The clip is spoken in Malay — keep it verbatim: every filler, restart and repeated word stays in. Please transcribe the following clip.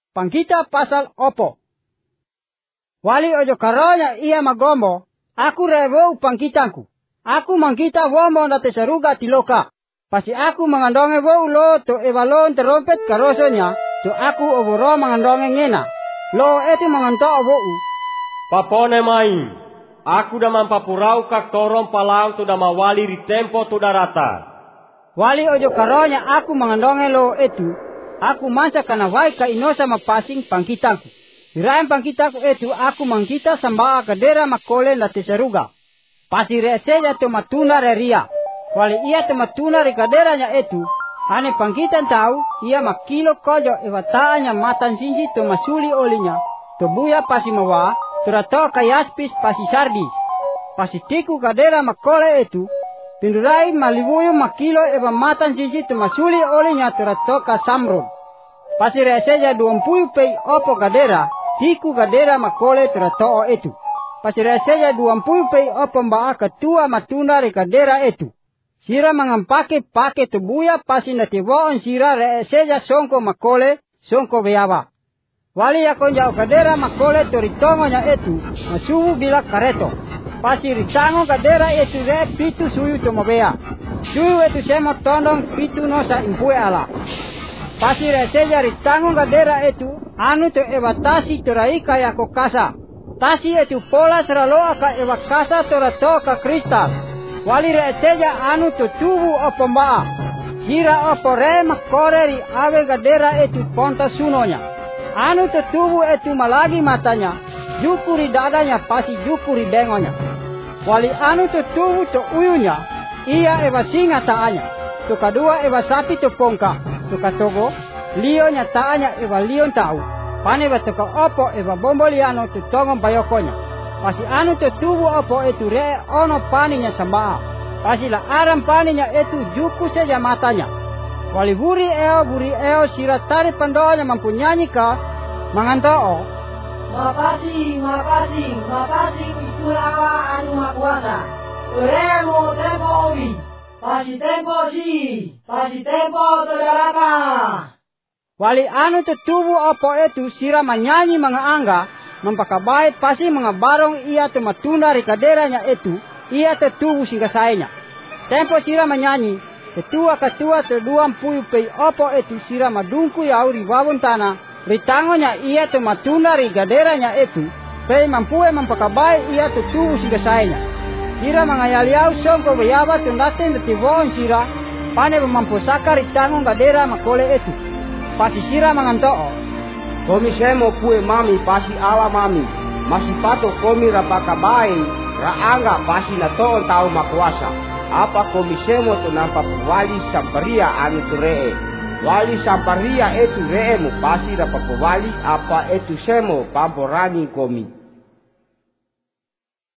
pangkita pasal opo. Wali ojo karonya ia magombo, aku rewo pangkitanku. Aku mangkita wombo na tesaruga tiloka. Pasi aku mengandonge wo lo to evalon terompet karosonya, to aku oboro mengandonge ngena. Lo eti menganto wo u. Papone mai, aku da mampapurau kak torom palang tu da mawali di tempo tu darata. Wali ojo karonya aku mengandonge lo etu, aku mansa kana wai ka inosa mapasing pangkitanku. Diraim pangkitaku etu aku mangkita sambaa kadera makole na tesaruga. Pasi reseja to matuna reria. Wali ia to matuna ri kaderanya etu, ane pangkitan tahu ia makilo kojo evataanya matan sinji to masuli olinya, to buya pasi mawa, turato kayaspis pasi sardis. Pasi tiku kadera makole etu, pindurai malibuyo makilo eva matan sinji to masuli olinya turato kasamrun. Pasi reseja duampuyu pei opo kadera, tiku kadera makole turato etu. Pasi reseja duampuyu pei opo mbaa ketua matuna ri kadera etu. Sira mangampake pake tubuya pasi na tiwoon sira reeseja songko makole songko beyawa. Wali yakon jauh kadera makole toritongo nya etu masuhu bila kareto. Pasi ritango kadera etu re pitu suyu tomobea. Suyu etu semo tondong pitu nosa impue ala. Pasi reeseja ritango kadera etu anu to evatasi toraika yako kasa. Tasi etu pola seraloa ka evakasa torato ka kristal. Wali reeseja anu to tubu opo mbaa. Sira opo re makore ri awe gadera etu ponta sunonya. Anu to tubu etu malagi matanya. Jukuri dadanya pasi jukuri bengonya. Wali anu to tubu to uyunya. Ia eva singa taanya. To kadua eva sapi to pongka. To katogo. Lionya taanya eva lion tau. Pane batoka opo eva bomboliano to tongon bayokonya. Pasi anu to tubu opo etu re ono paninya sambaa. Pasi la aram paninya etu juku saja matanya. Wali buri eo buri eo siratari pandonya mampunyanyi ka mangantoo. Mapasi, mapasi, mapasi itulawa anu makuasa. Uremo tempo obi. Pasi tempo si, pasi tempo todarata. Wali anu to tubu opo etu sira manyanyi mga angga. Mempakabai pasi mengabarong ia tu matunda ri kaderanya etu, ia tetubu singasainya. Tempo sira menyanyi, ketua ketua terduam puyu pei opo etu sira madungku yau ri wawon tanah, ritangonya ia tu matunda ri kaderanya etu, pei mampue mempakabai ia tetubu singasainya. Sira mengayali au songko beyawa tundaten detiwon sira, pane mempusaka ritangon kadera makole etu. Pasi sira mengantoo. Komi semo pue mami pasi ala mami. Masih pato komi rapaka bae. Raanga pasi na toon tau makuasa. Apa komi semo to nampak wali samparia anu turee. Wali samparia etu ree mu pasi rapaka wali apa etu semo pamporani komi.